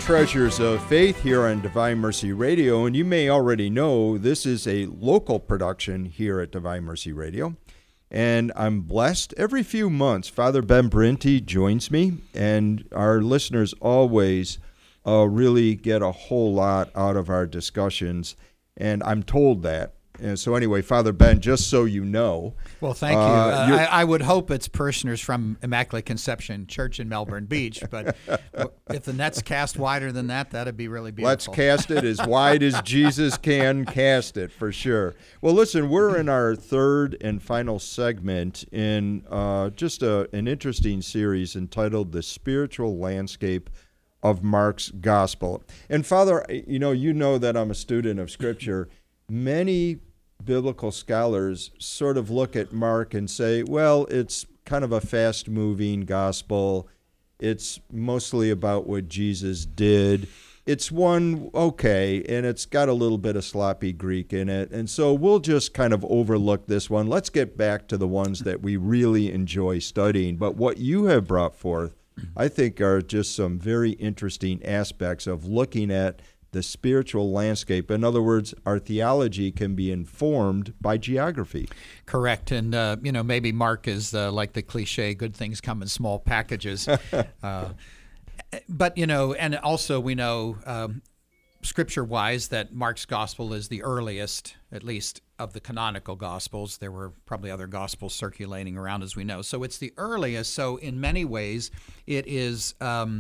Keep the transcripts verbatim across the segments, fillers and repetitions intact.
Treasures of Faith here on Divine Mercy Radio, and you may already know this is a local production here at Divine Mercy Radio, and I'm blessed. Every few months, Father Ben Brinty joins me, and our listeners always uh, really get a whole lot out of our discussions, and I'm told that. And so anyway, Father Ben, just so you know. Well, thank you. Uh, uh, I, I would hope it's parishioners from Immaculate Conception Church in Melbourne Beach, but if the net's cast wider than that, that'd be really beautiful. Let's cast it as wide as Jesus can cast it, for sure. Well, listen, we're in our third and final segment in uh, just a, an interesting series entitled The Spiritual Landscape of Mark's Gospel. And Father, you know, you know that I'm a student of Scripture. Many biblical scholars sort of look at Mark and say, well, it's kind of a fast-moving gospel. It's mostly about what Jesus did. It's one, okay, and it's got a little bit of sloppy Greek in it. And so we'll just kind of overlook this one. Let's get back to the ones that we really enjoy studying. But what you have brought forth, I think, are just some very interesting aspects of looking at the spiritual landscape. In other words, our theology can be informed by geography. Correct. And, uh, you know, maybe Mark is uh, like the cliche, good things come in small packages. uh, but, you know, and also we know um, Scripture-wise that Mark's gospel is the earliest, at least, of the canonical gospels. There were probably other gospels circulating around, as we know. So it's the earliest. So in many ways, it is Um,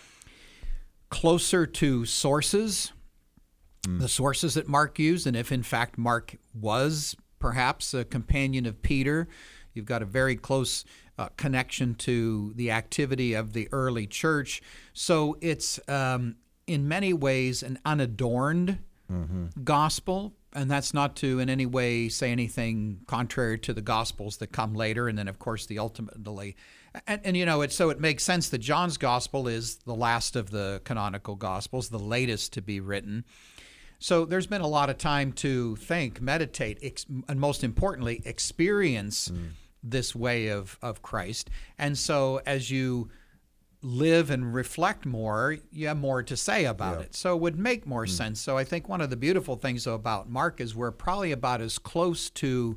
closer to sources, mm. the sources that Mark used, and if in fact Mark was perhaps a companion of Peter, you've got a very close uh, connection to the activity of the early church. So it's um, in many ways an unadorned mm-hmm. gospel, and that's not to in any way say anything contrary to the gospels that come later, and then of course the ultimately And, and, you know, it, so it makes sense that John's gospel is the last of the canonical gospels, the latest to be written. So there's been a lot of time to think, meditate, ex- and most importantly, experience mm. this way of, of Christ. And so as you live and reflect more, you have more to say about yeah. it. So it would make more mm. sense. So I think one of the beautiful things though, about Mark is we're probably about as close to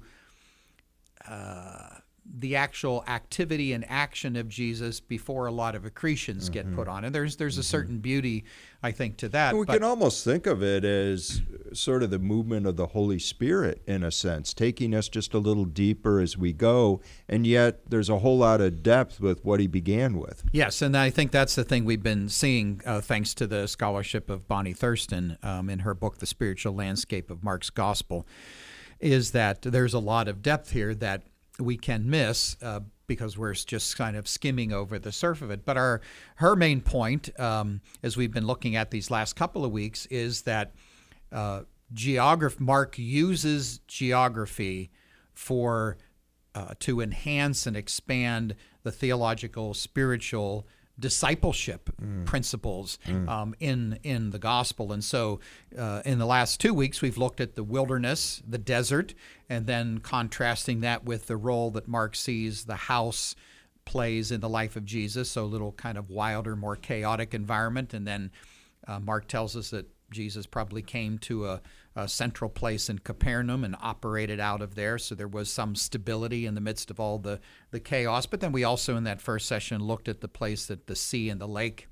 Uh, the actual activity and action of Jesus before a lot of accretions mm-hmm. get put on. And there's there's mm-hmm. a certain beauty, I think, to that. And we but, can almost think of it as sort of the movement of the Holy Spirit, in a sense, taking us just a little deeper as we go, and yet there's a whole lot of depth with what he began with. Yes, and I think that's the thing we've been seeing, uh, thanks to the scholarship of Bonnie Thurston um, in her book, The Spiritual Landscape of Mark's Gospel, is that there's a lot of depth here that we can miss uh, because we're just kind of skimming over the surface of it. But our her main point, um, as we've been looking at these last couple of weeks, is that uh, geograph Mark uses geography for uh, to enhance and expand the theological, spiritual discipleship mm. principles mm. Um, in in the gospel. And so uh, in the last two weeks, we've looked at the wilderness, the desert, and then contrasting that with the role that Mark sees the house plays in the life of Jesus, so a little kind of wilder, more chaotic environment. And then uh, Mark tells us that Jesus probably came to a, a central place in Capernaum and operated out of there, so there was some stability in the midst of all the, the chaos. But then we also, in that first session, looked at the place that the sea and the lake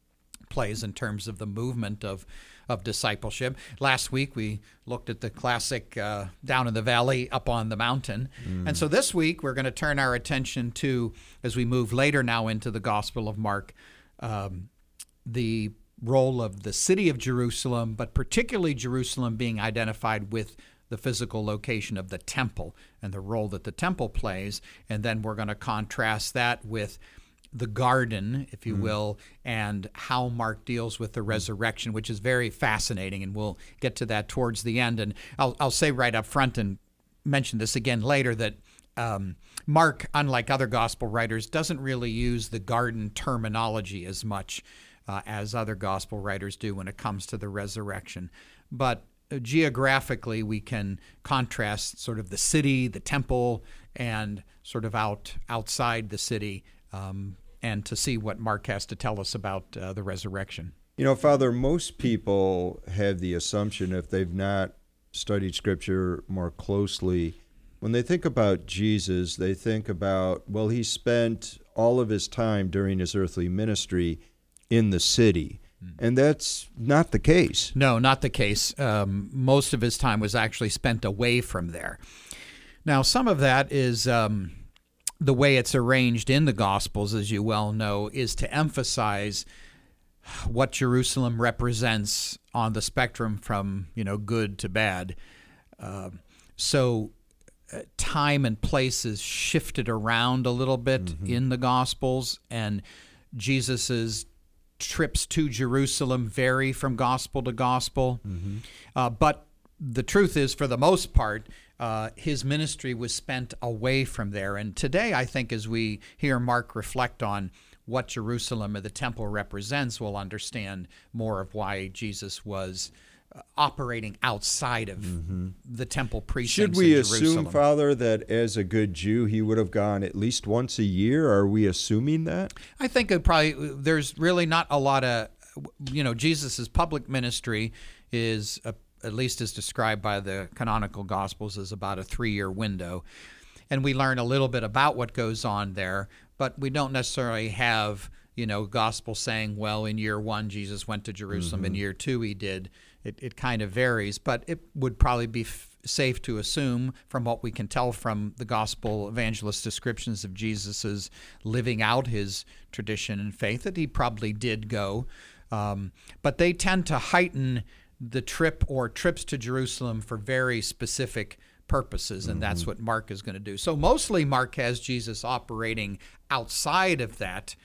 plays in terms of the movement of, of discipleship. Last week, we looked at the classic uh, down in the valley, up on the mountain. Mm. And so this week, we're going to turn our attention to, as we move later now into the Gospel of Mark, um, the role of the city of Jerusalem, but particularly Jerusalem being identified with the physical location of the temple and the role that the temple plays. And then we're going to contrast that with the garden, if you mm-hmm. will, and how Mark deals with the resurrection, which is very fascinating, and we'll get to that towards the end. And I'll, I'll say right up front, and mention this again later, that um, Mark, unlike other gospel writers, doesn't really use the garden terminology as much Uh, as other gospel writers do when it comes to the resurrection. But uh, geographically, we can contrast sort of the city, the temple, and sort of out outside the city, um, and to see what Mark has to tell us about uh, the resurrection. You know, Father, most people have the assumption, if they've not studied Scripture more closely, when they think about Jesus, they think about, well, he spent all of his time during his earthly ministry in the city. And that's not the case. No, not the case. Um, most of his time was actually spent away from there. Now, some of that is um, the way it's arranged in the Gospels, as you well know, is to emphasize what Jerusalem represents on the spectrum from, you know, good to bad. Uh, so uh, time and place is shifted around a little bit mm-hmm. in the Gospels, and Jesus's trips to Jerusalem vary from gospel to gospel. Mm-hmm. Uh, but the truth is, for the most part, uh, his ministry was spent away from there. And today, I think, as we hear Mark reflect on what Jerusalem or the temple represents, we'll understand more of why Jesus was uh, operating outside of mm-hmm. the temple precincts Should we of Jerusalem. assume, Father, that as a good Jew, he would have gone at least once a year? Are we assuming that? I think it probably, there's really not a lot of, you know, Jesus's public ministry is, a, at least as described by the canonical Gospels, is about a three-year window. And we learn a little bit about what goes on there, but we don't necessarily have, you know, Gospel saying, well, in year one, Jesus went to Jerusalem. Mm-hmm. In year two, he did. It, it kind of varies, but it would probably be f- safe to assume, from what we can tell from the Gospel evangelist descriptions of Jesus's living out his tradition and faith, that he probably did go. Um, but they tend to heighten the trip or trips to Jerusalem for very specific purposes, and mm-hmm. that's what Mark is going to do. So mostly Mark has Jesus operating outside of that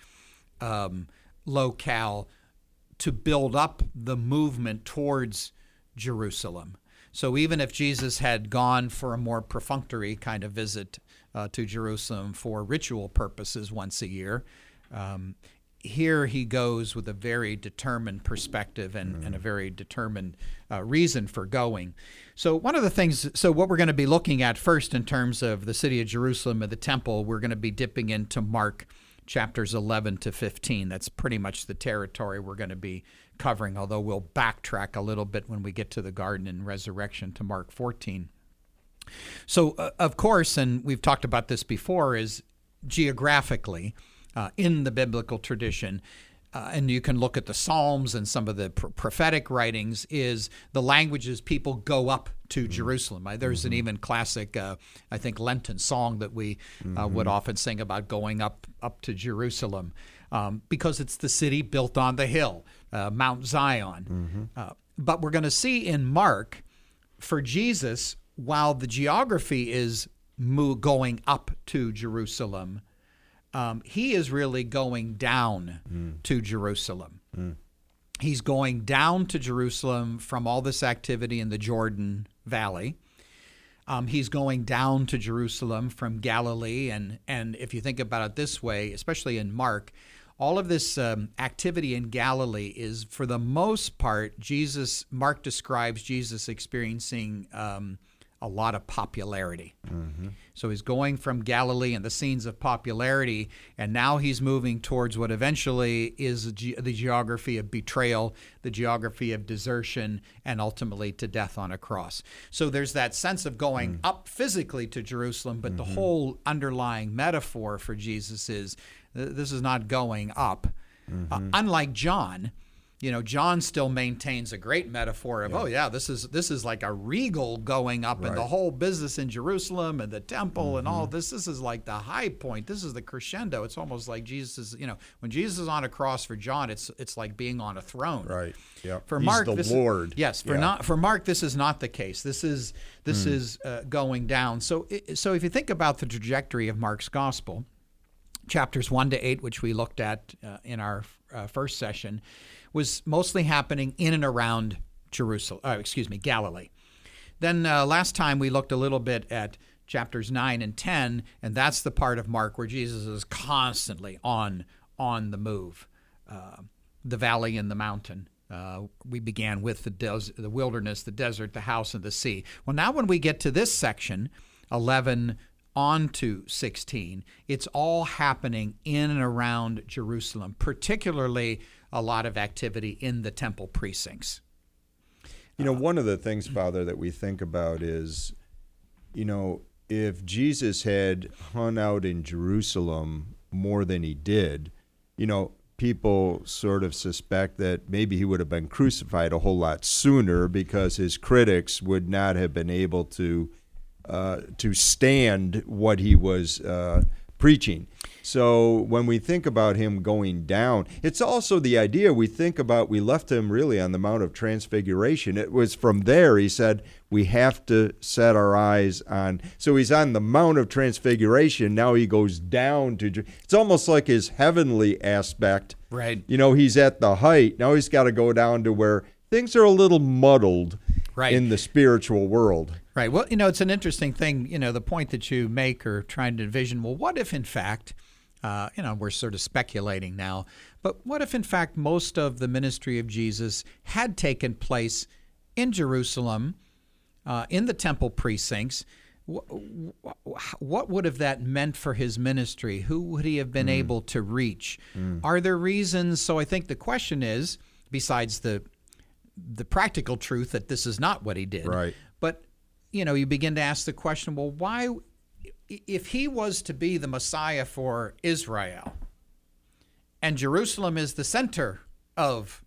um, locale to build up the movement towards Jerusalem. So even if Jesus had gone for a more perfunctory kind of visit uh, to Jerusalem for ritual purposes once a year, um, here he goes with a very determined perspective and, mm. and a very determined uh, reason for going. So one of the things, so what we're going to be looking at first in terms of the city of Jerusalem and the temple, we're going to be dipping into Mark chapters eleven to fifteen. That's pretty much the territory we're going to be covering, although we'll backtrack a little bit when we get to the garden and resurrection to Mark fourteen. So, uh, of course, and we've talked about this before, is geographically, uh, in the biblical tradition, uh, and you can look at the Psalms and some of the pr- prophetic writings, is the languages people go up to mm-hmm. Jerusalem. Uh, there's mm-hmm. an even classic, uh, I think, Lenten song that we mm-hmm. uh, would often sing about going up, up to Jerusalem, um, because it's the city built on the hill, uh, Mount Zion. Mm-hmm. Uh, but we're going to see in Mark, for Jesus, while the geography is mo- going up to Jerusalem, Um, he is really going down mm. to Jerusalem. Mm. He's going down to Jerusalem from all this activity in the Jordan Valley. Um, he's going down to Jerusalem from Galilee. And, and if you think about it this way, especially in Mark, all of this um, activity in Galilee is, for the most part, Jesus, Mark describes Jesus experiencing um, a lot of popularity. Mm-hmm. So he's going from Galilee and the scenes of popularity, and now he's moving towards what eventually is the, ge- the geography of betrayal, the geography of desertion, and ultimately to death on a cross. So there's that sense of going mm. up physically to Jerusalem, but mm-hmm. the whole underlying metaphor for Jesus is th- this is not going up. Mm-hmm. Uh, unlike John, you know, John still maintains a great metaphor of, yeah. oh yeah, this is this is like a regal going up, right. and the whole business in Jerusalem and the temple mm-hmm. and all this. This is like the high point. This is the crescendo. It's almost like Jesus is, you know, when Jesus is on a cross for John, it's it's like being on a throne. Right. Yeah. For He's Mark, the this Lord. Is, yes. For yeah. not for Mark, this is not the case. This is this mm. is uh, going down. So so if you think about the trajectory of Mark's gospel, chapters one to eight, which we looked at uh, in our uh, first session, was mostly happening in and around Jerusalem, uh, excuse me, Galilee. Then uh, last time we looked a little bit at chapters nine and ten, and that's the part of Mark where Jesus is constantly on on the move, uh, the valley and the mountain. Uh, we began with the, des- the wilderness, the desert, the house, and the sea. Well, now when we get to this section, eleven on to sixteen, it's all happening in and around Jerusalem, particularly a lot of activity in the temple precincts. You know, one of the things, Father, that we think about is, you know, if Jesus had hung out in Jerusalem more than he did, you know, people sort of suspect that maybe he would have been crucified a whole lot sooner because his critics would not have been able to uh, to stand what he was uh, preaching. So when we think about him going down, it's also the idea we think about, we left him really on the Mount of Transfiguration. It was from there, he said, we have to set our eyes on. So he's on the Mount of Transfiguration. Now he goes down to, it's almost like his heavenly aspect. Right. You know, he's at the height. Now he's got to go down to where things are a little muddled right. in the spiritual world. Right. Well, you know, it's an interesting thing, you know, the point that you make or trying to envision, well, what if in fact, uh, you know, we're sort of speculating now, but what if in fact most of the ministry of Jesus had taken place in Jerusalem, uh, in the temple precincts? What would have that meant for his ministry? Who would he have been mm. able to reach? Mm. Are there reasons? So I think the question is, besides the the practical truth that this is not what he did, right. but you know, you begin to ask the question, well, why, if he was to be the Messiah for Israel, and Jerusalem is the center of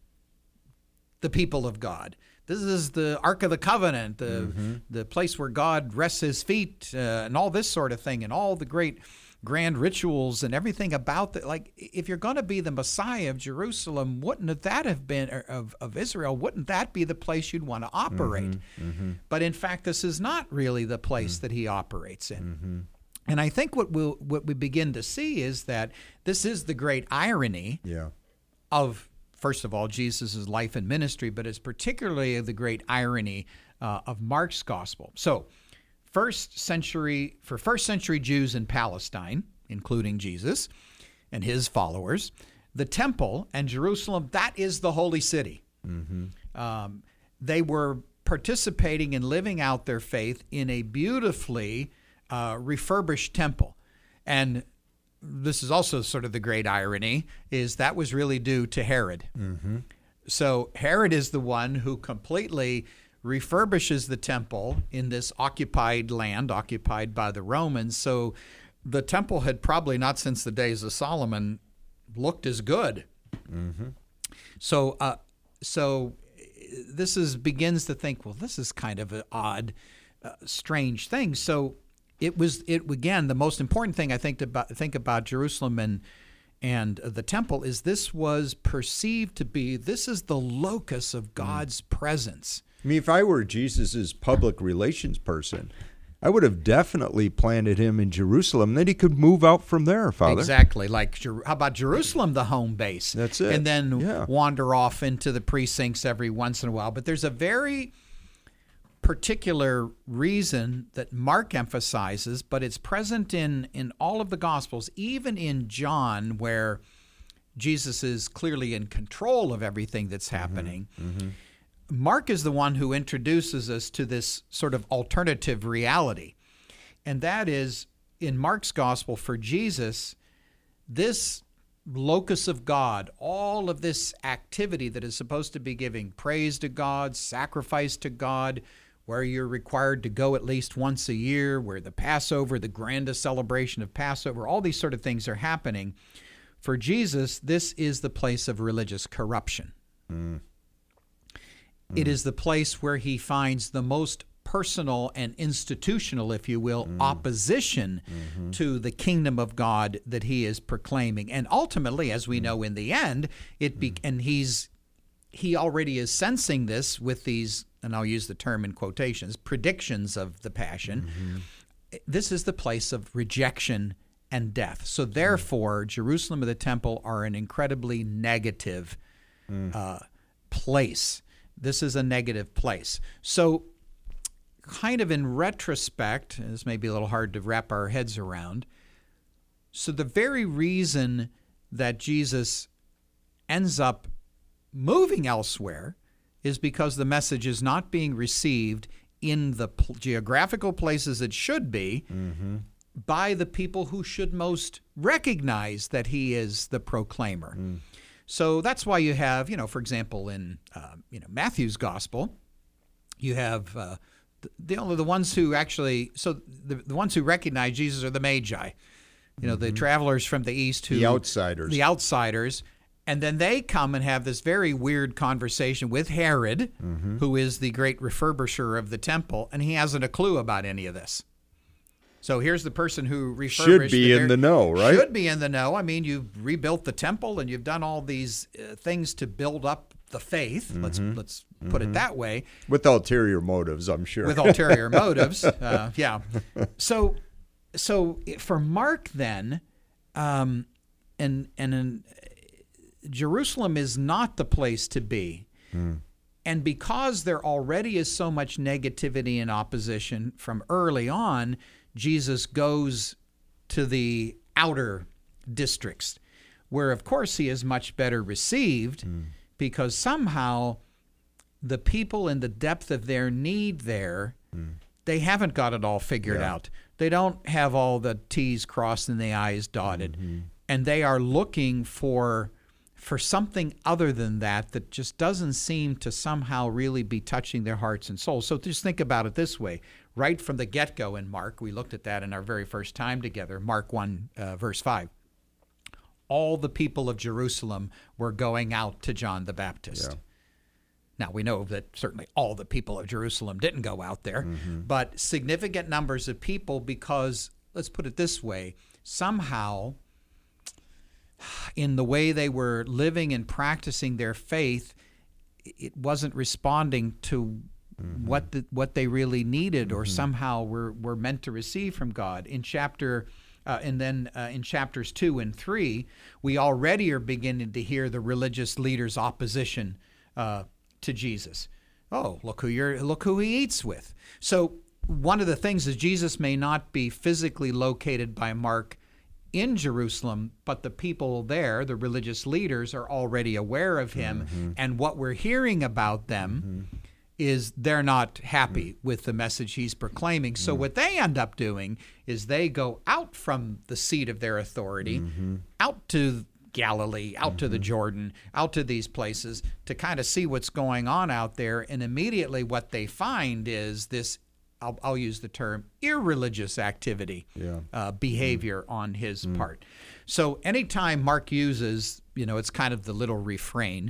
the people of God, this is the Ark of the Covenant, the, mm-hmm. the place where God rests his feet, uh, and all this sort of thing, and all the great grand rituals and everything about that. Like, if you're going to be the Messiah of Jerusalem, wouldn't that have been, or of, of Israel, wouldn't that be the place you'd want to operate? Mm-hmm. Mm-hmm. But in fact, this is not really the place mm-hmm. that he operates in. Mm-hmm. And I think what we'll, what we begin to see is that this is the great irony yeah. of, first of all, Jesus' life and ministry, but it's particularly the great irony uh, of Mark's gospel. So, First century, for first century Jews in Palestine, including Jesus and his followers, the temple and Jerusalem, that is the holy city. Mm-hmm. Um, they were participating and living out their faith in a beautifully uh, refurbished temple. And this is also sort of the great irony, is that was really due to Herod. Mm-hmm. So Herod is the one who completely refurbishes the temple in this occupied land, occupied by the Romans. So the temple had probably not since the days of Solomon looked as good. Mm-hmm. So, uh, so this is begins to think, well, this is kind of an odd, uh, strange thing. So it was it again the most important thing I think to about, think about Jerusalem and and the temple is this was perceived to be this is the locus of God's mm. presence. I mean, if I were Jesus's public relations person, I would have definitely planted him in Jerusalem. Then he could move out from there, Father. Exactly. Like, how about Jerusalem, the home base? That's it. And then yeah. wander off into the precincts every once in a while. But there's a very particular reason that Mark emphasizes, but it's present in, in all of the Gospels, even in John, where Jesus is clearly in control of everything that's happening. Mm-hmm. Mm-hmm. Mark is the one who introduces us to this sort of alternative reality. And that is, in Mark's gospel for Jesus, this locus of God, all of this activity that is supposed to be giving praise to God, sacrifice to God, where you're required to go at least once a year, where the Passover, the grandest celebration of Passover, all these sort of things are happening. For Jesus, this is the place of religious corruption. Mm. It is the place where he finds the most personal and institutional, if you will, mm. opposition mm-hmm. to the kingdom of God that he is proclaiming. And ultimately, as we mm. know in the end, it be, mm. and he's he already is sensing this with these, and I'll use the term in quotations, predictions of the passion. Mm-hmm. This is the place of rejection and death. So therefore, mm. Jerusalem and the temple are an incredibly negative mm. uh, place. This is a negative place. So kind of in retrospect, this may be a little hard to wrap our heads around, so the very reason that Jesus ends up moving elsewhere is because the message is not being received in the p- geographical places it should be mm-hmm. by the people who should most recognize that he is the proclaimer. Mm. So that's why you have, you know, for example, in uh, you know Matthew's gospel, you have uh, the, the only the ones who actually so the, the ones who recognize Jesus are the Magi, you know, mm-hmm. the travelers from the east who the outsiders, the outsiders. And then they come and have this very weird conversation with Herod, mm-hmm. who is the great refurbisher of the temple, and he hasn't a clue about any of this. So here's the person who refurbished. Should be in the know, right? Should be in the know. I mean, you've rebuilt the temple and you've done all these uh, things to build up the faith. Mm-hmm. Let's let's mm-hmm. put it that way. With ulterior motives, I'm sure. With ulterior motives, uh, yeah. So, so for Mark, then, um, and and. and Jerusalem is not the place to be. Mm. And because there already is so much negativity and opposition from early on, Jesus goes to the outer districts, where, of course, he is much better received mm. because somehow the people in the depth of their need there, mm. they haven't got it all figured yeah. out. They don't have all the T's crossed and the I's dotted. Mm-hmm. And they are looking for... for something other than that that just doesn't seem to somehow really be touching their hearts and souls. So just think about it this way. Right from the get-go in Mark, we looked at that in our very first time together, Mark one, uh, verse five. All the people of Jerusalem were going out to John the Baptist. Yeah. Now, we know that certainly all the people of Jerusalem didn't go out there, mm-hmm. but significant numbers of people because, let's put it this way, somehow... in the way they were living and practicing their faith, it wasn't responding to mm-hmm. what the, what they really needed or mm-hmm. somehow were, were meant to receive from God. In chapter, uh, and then uh, in chapters two and three, we already are beginning to hear the religious leaders' opposition uh, to Jesus. Oh, look who you're, look who he eats with. So one of the things is Jesus may not be physically located by Mark in Jerusalem, but the people there, the religious leaders, are already aware of him. Mm-hmm. And what we're hearing about them mm-hmm. is they're not happy mm-hmm. with the message he's proclaiming. So mm-hmm. what they end up doing is they go out from the seat of their authority, mm-hmm. out to Galilee, out mm-hmm. to the Jordan, out to these places to kind of see what's going on out there. And immediately what they find is this I'll, I'll use the term irreligious activity, yeah. uh, behavior mm. on his mm. part. So anytime Mark uses, you know, it's kind of the little refrain,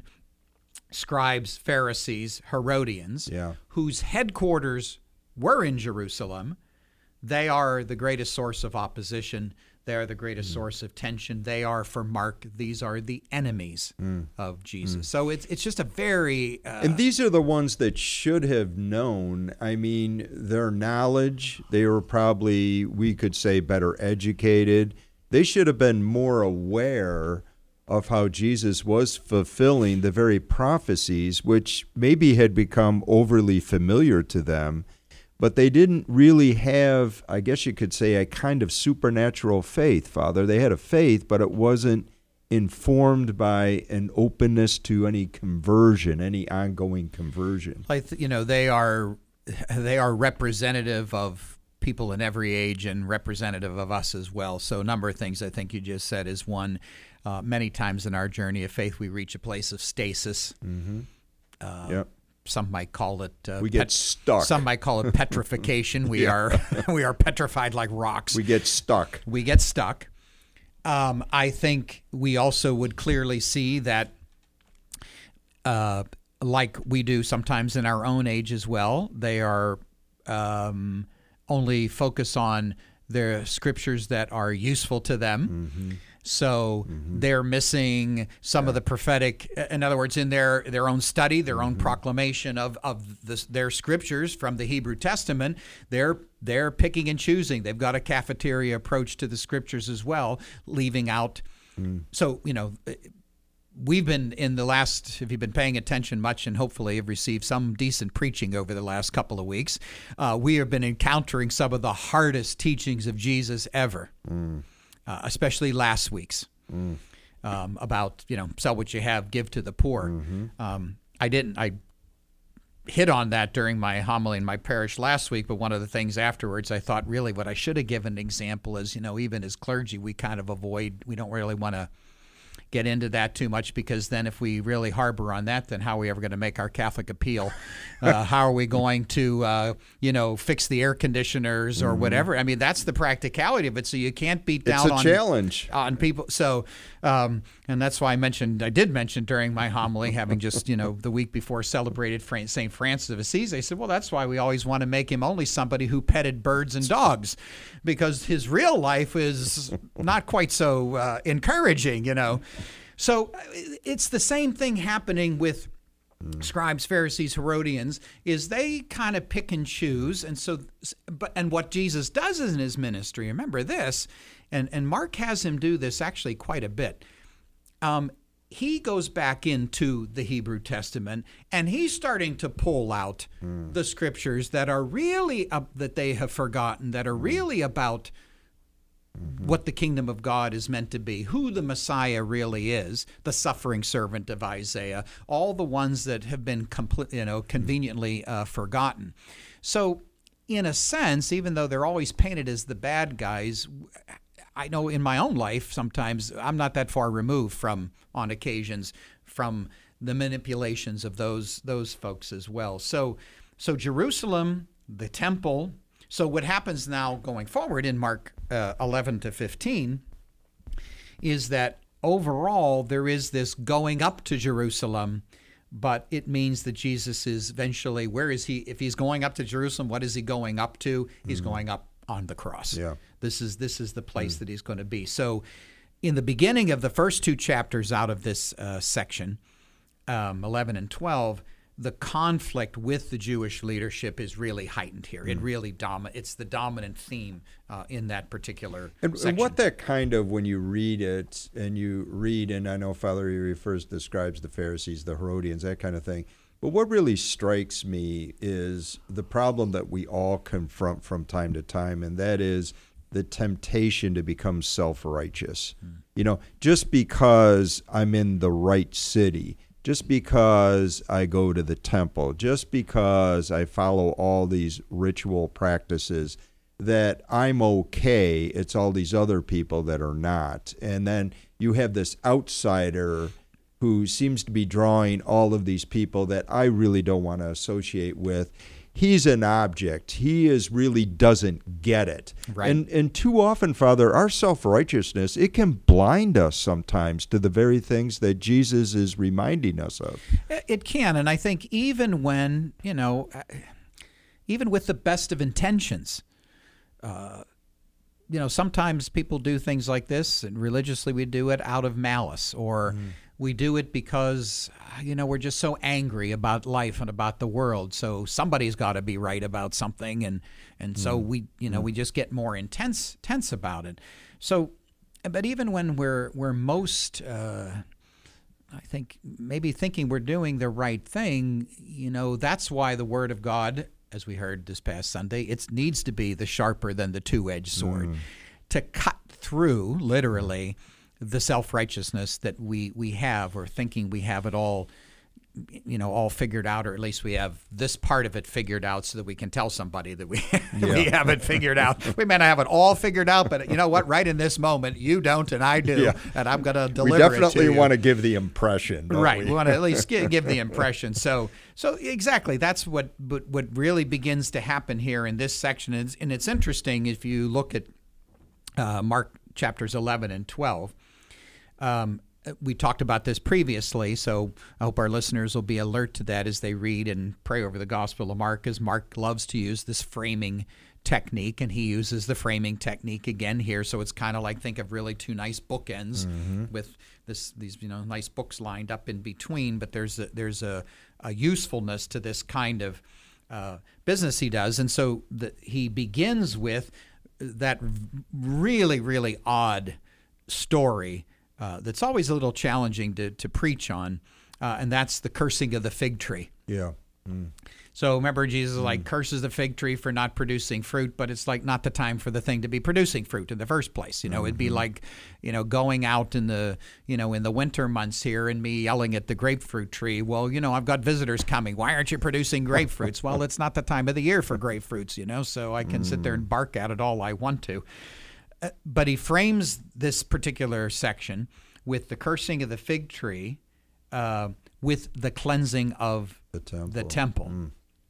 scribes, Pharisees, Herodians, yeah. whose headquarters were in Jerusalem, they are the greatest source of opposition. They are the greatest mm. source of tension. They are, for Mark, these are the enemies mm. of Jesus. Mm. So it's it's just a very... Uh, and these are the ones that should have known. I mean, their knowledge, they were probably, we could say, better educated. They should have been more aware of how Jesus was fulfilling the very prophecies, which maybe had become overly familiar to them. But they didn't really have, I guess you could say, a kind of supernatural faith, Father. They had a faith, but it wasn't informed by an openness to any conversion, any ongoing conversion. Like, you know, they are they are representative of people in every age and representative of us as well. So a number of things I think you just said is one, uh, many times in our journey of faith, we reach a place of stasis. Mm-hmm. Uh, yep. Some might call it. Uh, we get pet- stuck. Some might call it petrification. We yeah. are we are petrified like rocks. We get stuck. We get stuck. Um, I think we also would clearly see that, uh, like we do sometimes in our own age as well, they are um, only focus on the scriptures that are useful to them. Mm-hmm. So mm-hmm. they're missing some yeah. of the prophetic, in other words, in their, their own study, their mm-hmm. own proclamation of, of the, their scriptures from the Hebrew Testament, they're they're picking and choosing. They've got a cafeteria approach to the scriptures as well, leaving out. Mm. So, you know, we've been in the last, if you've been paying attention much and hopefully have received some decent preaching over the last couple of weeks, uh, we have been encountering some of the hardest teachings of Jesus ever. Mm. Uh, especially last week's, mm. um, about, you know, sell what you have, give to the poor. Mm-hmm. Um, I didn't, I hit on that during my homily in my parish last week, but one of the things afterwards, I thought really what I should have given an example is, you know, even as clergy, we kind of avoid, we don't really want to get into that too much, because then if we really harbor on that, then how are we ever going to make our Catholic appeal? Uh, how are we going to, uh, you know, fix the air conditioners or mm-hmm. whatever? I mean, that's the practicality of it. So you can't beat down it's a on challenge on people. So, um, and that's why I mentioned, I did mention during my homily, having just, you know, the week before celebrated Saint Francis of Assisi, I said, well, that's why we always want to make him only somebody who petted birds and dogs, because his real life is not quite so uh, encouraging, you know. So it's the same thing happening with scribes, Pharisees, Herodians, is they kind of pick and choose. And so, but and what Jesus does in his ministry, remember this, and, and Mark has him do this actually quite a bit. Um, he goes back into the Hebrew Testament, and he's starting to pull out mm. the scriptures that are really, uh, that they have forgotten, that are really about mm-hmm. what the kingdom of God is meant to be, who the Messiah really is, the suffering servant of Isaiah, all the ones that have been complete, you know, conveniently uh, forgotten. So in a sense, even though they're always painted as the bad guys, I know in my own life, sometimes I'm not that far removed from, on occasions, from the manipulations of those those folks as well. So, so Jerusalem, the temple. So what happens now going forward in Mark uh, eleven to fifteen is that overall there is this going up to Jerusalem, but it means that Jesus is eventually, where is he? If he's going up to Jerusalem, what is he going up to? He's mm-hmm. going up on the cross. Yeah. This is this is the place mm. that he's going to be. So in the beginning of the first two chapters out of this uh, section, um, eleven and twelve, the conflict with the Jewish leadership is really heightened here. Mm. It really domi- it's the dominant theme uh, in that particular and, section. And what that kind of, when you read it, and you read, and I know Father he refers, describes the Pharisees, the Herodians, that kind of thing. But what really strikes me is the problem that we all confront from time to time, and that is the temptation to become self-righteous. Mm. You know, just because I'm in the right city, just because I go to the temple, just because I follow all these ritual practices, that I'm okay, it's all these other people that are not. And then you have this outsider who seems to be drawing all of these people that I really don't want to associate with. He's an object. He is really doesn't get it. Right. And and too often, Father, our self-righteousness, it can blind us sometimes to the very things that Jesus is reminding us of. It can, and I think even when, you know, even with the best of intentions, uh, you know, sometimes people do things like this, and religiously we do it out of malice, or mm. we do it because, you know, we're just so angry about life and about the world. So somebody's got to be right about something, and and so mm. we, you know, mm. we just get more intense tense about it. So, but even when we're we're most, uh, I think maybe thinking we're doing the right thing, you know, that's why the Word of God, as we heard this past Sunday, it needs to be the sharper than the two-edged sword mm. to cut through, literally, the self-righteousness that we, we have, or thinking we have it all, you know, all figured out, or at least we have this part of it figured out so that we can tell somebody that we, yeah. we have it figured out. We may not have it all figured out, but you know what? Right in this moment, you don't and I do, yeah. and I'm going to deliver it to you. We definitely want to give the impression, don't right. we? We want to at least give, give the impression. So, so exactly, that's what, what what really begins to happen here in this section. And it's, and it's interesting if you look at uh, Mark chapters eleven and twelve. Um, we talked about this previously, so I hope our listeners will be alert to that as they read and pray over the Gospel of Mark, as Mark loves to use this framing technique, and he uses the framing technique again here. So it's kind of like, think of really two nice bookends mm-hmm. with this these you know nice books lined up in between. But there's a, there's a, a usefulness to this kind of uh, business he does, and so the, he begins with that really really odd story. Uh, that's always a little challenging to, to preach on, uh, and that's the cursing of the fig tree. Yeah. Mm. So remember, Jesus mm. like curses the fig tree for not producing fruit, but it's like not the time for the thing to be producing fruit in the first place. You know, mm-hmm. it'd be like, you know, going out in the, you know, in the winter months here and me yelling at the grapefruit tree. Well, you know, I've got visitors coming. Why aren't you producing grapefruits? Well, it's not the time of the year for grapefruits, you know, so I can mm. sit there and bark at it all I want to. But he frames this particular section with the cursing of the fig tree, uh, with the cleansing of The temple. the temple. Mm.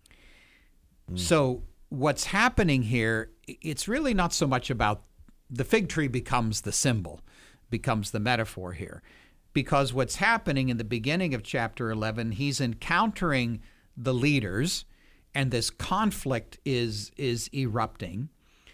Mm. So what's happening here, it's really not so much about the fig tree becomes the symbol, becomes the metaphor here. Because what's happening in the beginning of chapter eleven, he's encountering the leaders, and this conflict is is erupting.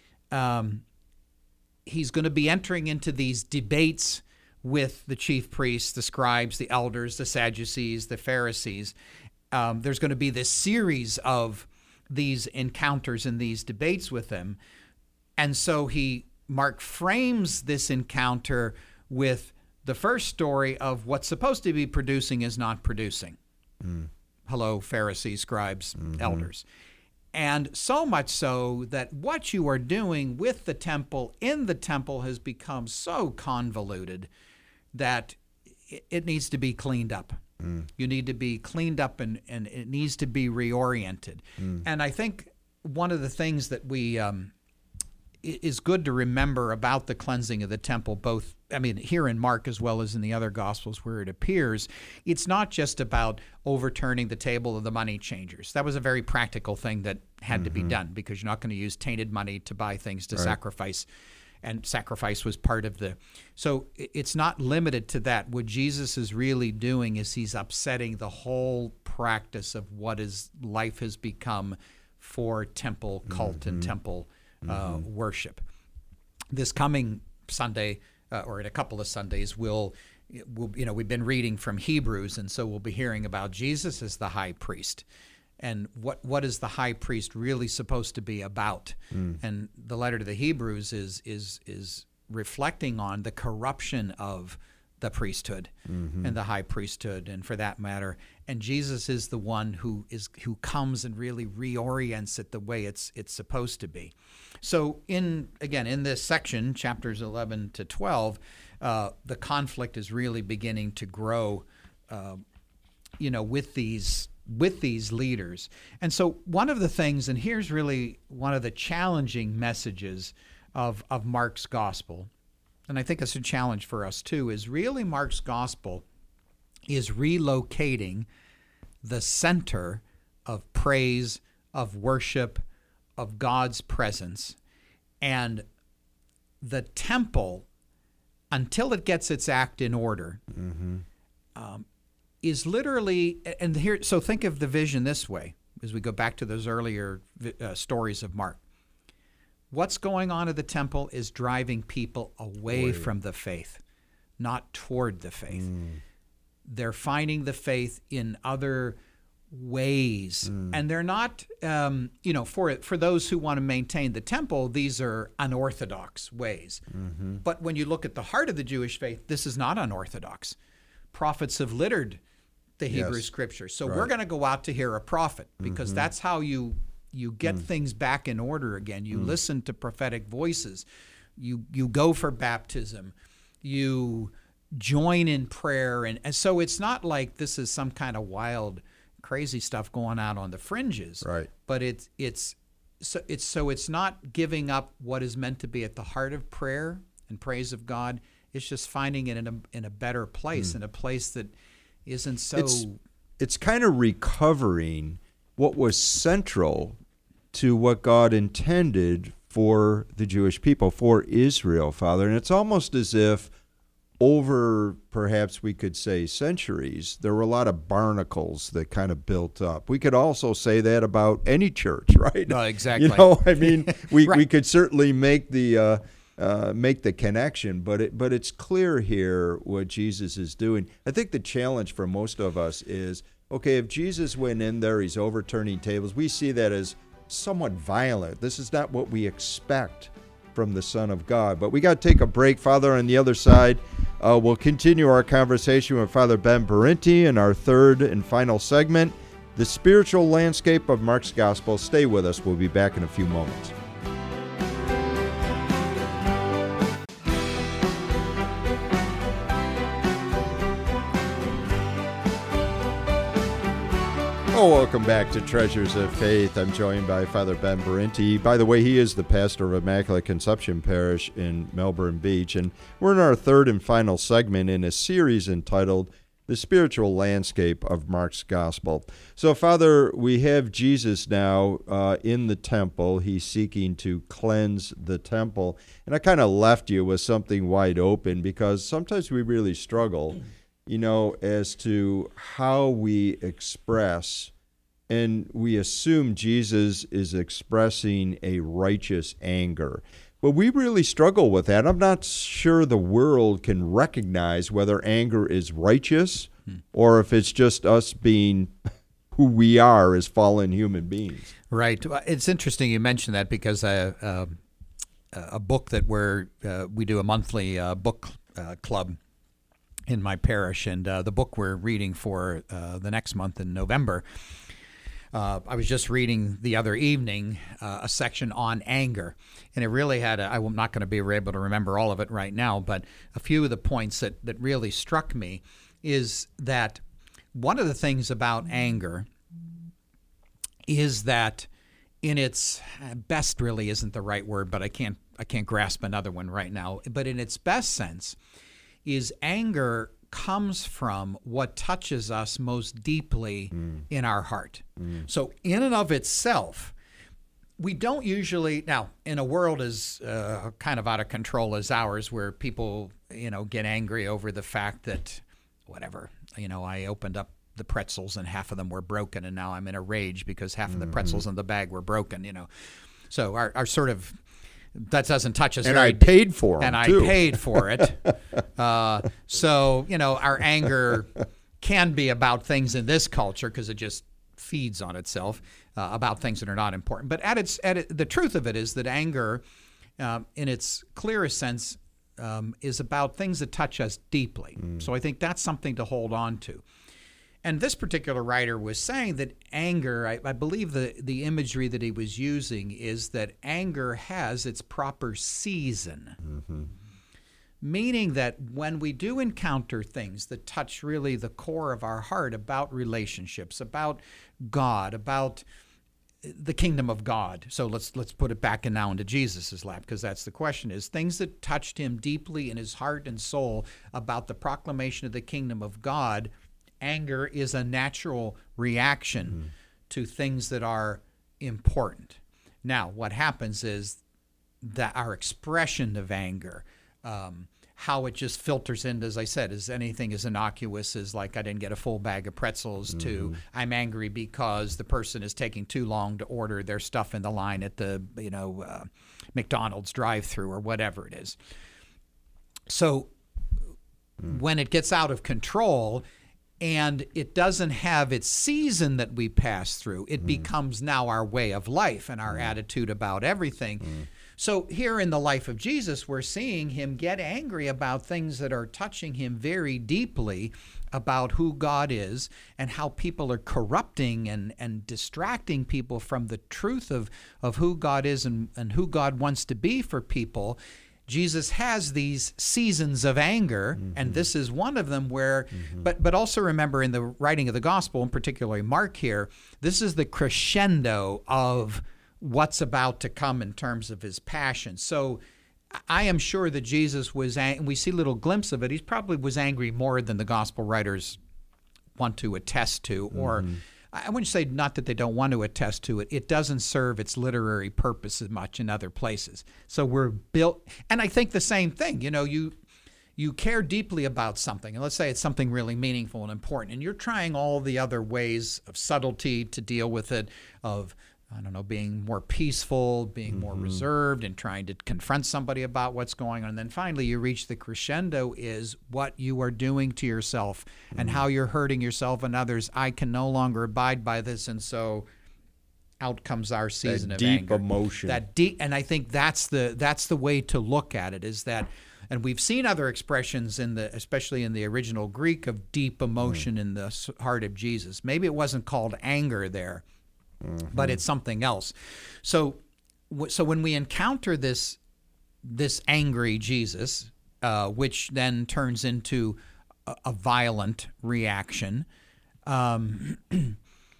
Um, he's going to be entering into these debates with the chief priests, the scribes, the elders, the Sadducees, the Pharisees. Um, there's going to be this series of these encounters and these debates with them. And so he, Mark frames this encounter with the first story of what's supposed to be producing is not producing. Mm. Hello, Pharisees, scribes, mm-hmm. elders. And so much so that what you are doing with the temple, in the temple, has become so convoluted that it needs to be cleaned up. Mm. You need to be cleaned up, and, and it needs to be reoriented. Mm. And I think one of the things that we um, is good to remember about the cleansing of the temple, both, I mean, here in Mark as well as in the other Gospels where it appears, it's not just about overturning the table of the money changers. That was a very practical thing that had mm-hmm. to be done, because you're not going to use tainted money to buy things to right. sacrifice, and sacrifice was part of the... So it's not limited to that. What Jesus is really doing is he's upsetting the whole practice of what is life has become for temple cult mm-hmm. and temple uh, mm-hmm. worship. This coming Sunday, uh, or in a couple of Sundays, we'll, we'll, you know, we've been reading from Hebrews, and so we'll be hearing about Jesus as the high priest. And what what is the high priest really supposed to be about? Mm. And the letter to the Hebrews is is is reflecting on the corruption of the priesthood mm-hmm. and the high priesthood, and for that matter. And Jesus is the one who is who comes and really reorients it the way it's it's supposed to be. So in again in this section, chapters eleven to twelve, uh, the conflict is really beginning to grow, uh, you know, with these. with these leaders. And so one of the things, and here's really one of the challenging messages of, of Mark's gospel, and I think it's a challenge for us too, is really Mark's gospel is relocating the center of praise, of worship, of God's presence. And the temple, until it gets its act in order, mm-hmm. um, is literally, and here, so think of the vision this way, as we go back to those earlier uh, stories of Mark. What's going on at the temple is driving people away Boy. from the faith, not toward the faith. Mm. They're finding the faith in other ways, mm. and they're not, um, you know, for for those who want to maintain the temple, these are unorthodox ways. Mm-hmm. But when you look at the heart of the Jewish faith, this is not unorthodox. Prophets have littered the Hebrew yes. Scriptures. So right. we're going to go out to hear a prophet, because mm-hmm. that's how you you get mm. things back in order again. You mm. listen to prophetic voices. You you go for baptism. You join in prayer. And, and so it's not like this is some kind of wild, crazy stuff going out on the fringes. Right. But it's it's so it's so it's not giving up what is meant to be at the heart of prayer and praise of God. It's just finding it in a in a better place, mm. in a place that isn't so... It's, it's kind of recovering what was central to what God intended for the Jewish people, for Israel, Father. And it's almost as if over, perhaps we could say, centuries, there were a lot of barnacles that kind of built up. We could also say that about any church, right? No, exactly. You know, I mean, we, right. we could certainly make the... Uh, Uh, make the connection, but it, but it's clear here what Jesus is doing. I think the challenge for most of us is, okay, if Jesus went in there, he's overturning tables, we see that as somewhat violent. This is not what we expect from the Son of God. But we got to take a break. Father, on the other side, uh, we'll continue our conversation with Father Ben Parenti in our third and final segment, the spiritual landscape of Mark's Gospel. Stay with us. We'll be back in a few moments. Oh, welcome back to Treasures of Faith. I'm joined by Father Ben Berenti. By the way, he is the pastor of Immaculate Conception Parish in Melbourne Beach, and we're in our third and final segment in a series entitled The Spiritual Landscape of Mark's Gospel. So, Father, we have Jesus now uh, in the temple. He's seeking to cleanse the temple, and I kind of left you with something wide open because sometimes we really struggle, you know, as to how we express, and we assume Jesus is expressing a righteous anger. But we really struggle with that. I'm not sure the world can recognize whether anger is righteous hmm. or if it's just us being who we are as fallen human beings. Right. It's interesting you mentioned that because uh, uh, a book that we're, uh, we do a monthly uh, book uh, club in my parish, and uh, the book we're reading for uh, the next month in November, uh, I was just reading the other evening uh, a section on anger, and it really had, a, I'm not going to be able to remember all of it right now, but a few of the points that, that really struck me is that one of the things about anger is that in its best really isn't the right word, but I can't I can't grasp another one right now, but in its best sense, is anger comes from what touches us most deeply mm. in our heart. Mm. So in and of itself, we don't usually, now in a world as uh, kind of out of control as ours, where people, you know, get angry over the fact that, whatever, you know, I opened up the pretzels and half of them were broken, and now I'm in a rage because half mm-hmm. of the pretzels in the bag were broken, you know. So our, our sort of, that doesn't touch us. And very I paid for it. And too. I paid for it. uh, so, you know, our anger can be about things in this culture because it just feeds on itself, uh, about things that are not important. But at its, at it, the truth of it is that anger, um, in its clearest sense, um, is about things that touch us deeply. Mm. So I think that's something to hold on to. And this particular writer was saying that anger, I, I believe the, the imagery that he was using is that anger has its proper season. Mm-hmm. Meaning that when we do encounter things that touch really the core of our heart about relationships, about God, about the kingdom of God. So let's let's put it back and now into Jesus' lap, because that's the question, is things that touched him deeply in his heart and soul about the proclamation of the kingdom of God. Anger is a natural reaction mm-hmm. to things that are important. Now, what happens is that our expression of anger, um, how it just filters in, as I said, is anything as innocuous as like I didn't get a full bag of pretzels mm-hmm. to I'm angry because the person is taking too long to order their stuff in the line at the, you know, uh, McDonald's drive-thru or whatever it is. So mm. when it gets out of control, and it doesn't have its season that we pass through, it mm. becomes now our way of life and our mm. attitude about everything. Mm. So here in the life of Jesus, we're seeing him get angry about things that are touching him very deeply about who God is and how people are corrupting and, and distracting people from the truth of, of who God is and, and who God wants to be for people. Jesus has these seasons of anger, mm-hmm. and this is one of them where, mm-hmm. but but also remember in the writing of the gospel, and particularly Mark here, this is the crescendo of what's about to come in terms of his passion. So I am sure that Jesus was, ang- and we see a little glimpse of it, he probably was angry more than the gospel writers want to attest to, or mm-hmm. I wouldn't say not that they don't want to attest to it. It doesn't serve its literary purpose as much in other places. So we're built, and I think the same thing. You know, you you care deeply about something, and let's say it's something really meaningful and important, and you're trying all the other ways of subtlety to deal with it, of I don't know, being more peaceful, being mm-hmm. more reserved, and trying to confront somebody about what's going on. And then finally you reach the crescendo is what you are doing to yourself mm-hmm. and how you're hurting yourself and others. I can no longer abide by this, and so out comes our season that of deep anger. emotion. That deep, and I think that's the that's the way to look at it, is that, and we've seen other expressions in the, especially in the original Greek, of deep emotion mm. in the heart of Jesus. Maybe it wasn't called anger there, mm-hmm. but it's something else. So, so when we encounter this this angry Jesus, uh, which then turns into a, a violent reaction, um,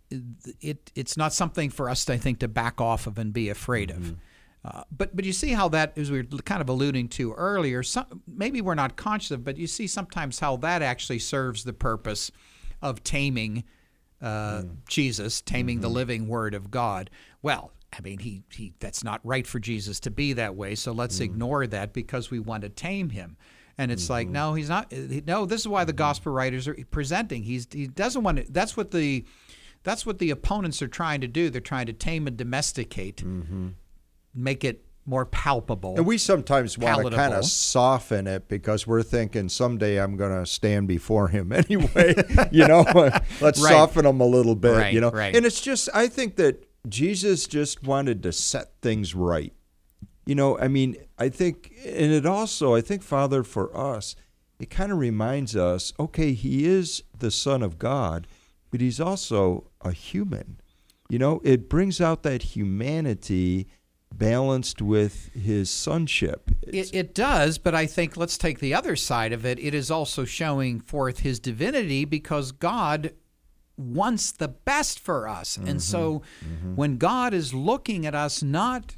it it's not something for us, I think, to back off of and be afraid of. Uh, but but you see how that, as we were kind of alluding to earlier, some, maybe we're not conscious of, but you see sometimes how that actually serves the purpose of taming uh, mm. Jesus, taming mm-hmm. the living Word of God. Well, I mean, he, he that's not right for Jesus to be that way, so let's mm. ignore that because we want to tame him. And it's mm-hmm. like, no, he's not. No, this is why the gospel writers are presenting. He's he doesn't want to. That's what the that's what the opponents are trying to do. They're trying to tame and domesticate. Mm-hmm. Make it more palpable. And we sometimes want to kind of soften it because we're thinking someday I'm going to stand before him anyway. You know, let's right. soften him a little bit. Right, you know, right. And it's just, I think that Jesus just wanted to set things right. You know, I mean, I think, and it also, I think, Father, for us, it kind of reminds us, okay, he is the Son of God, but he's also a human. You know, it brings out that humanity balanced with his sonship. It, it does, but I think let's take the other side of it. It is also showing forth his divinity because God wants the best for us. Mm-hmm. And so mm-hmm. when God is looking at us, not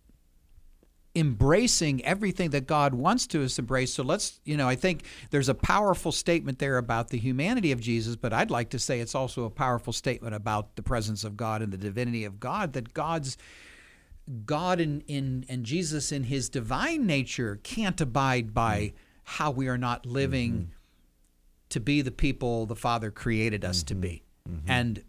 embracing everything that God wants to us embrace. So let's, you know, I think there's a powerful statement there about the humanity of Jesus, but I'd like to say it's also a powerful statement about the presence of God and the divinity of God, that God's God in, in and Jesus in his divine nature can't abide by mm-hmm. how we are not living mm-hmm. to be the people the Father created us mm-hmm. to be. Mm-hmm. And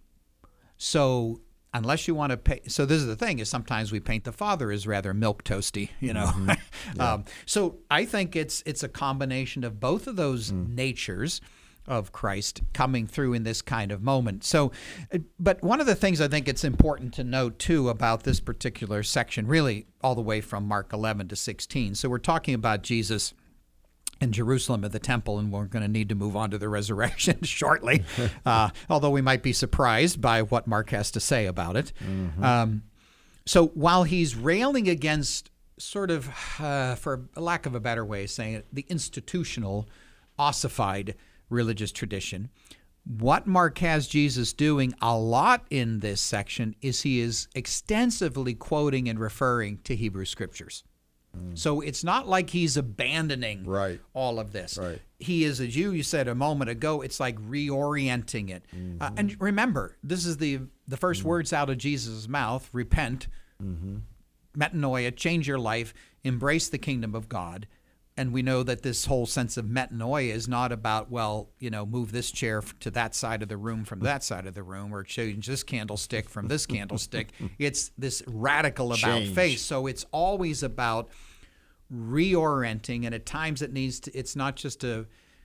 so unless you want to pay, so this is the thing, is sometimes we paint the Father as rather milquetoasty, you know. Mm-hmm. Yeah. um, so I think it's it's a combination of both of those mm. natures of Christ coming through in this kind of moment. So, but one of the things I think it's important to note too about this particular section, really all the way from Mark eleven to sixteen. So we're talking about Jesus in Jerusalem at the temple, and we're going to need to move on to the resurrection shortly, uh, although we might be surprised by what Mark has to say about it. Mm-hmm. Um, so while he's railing against sort of, uh, for lack of a better way of saying it, the institutional, ossified religious tradition, what Mark has Jesus doing a lot in this section is he is extensively quoting and referring to Hebrew Scriptures. Mm. So it's not like he's abandoning right. all of this. Right. He is, as you, you said a moment ago, it's like reorienting it. Mm-hmm. Uh, and remember, this is the the first mm-hmm. words out of Jesus' mouth: repent, mm-hmm. metanoia, change your life, embrace the kingdom of God. And we know that this whole sense of metanoia is not about, well, you know, move this chair to that side of the room from that side of the room, or change this candlestick from this candlestick. It's this radical about Change. faith. So it's always about reorienting, and at times it needs to, it's not just a,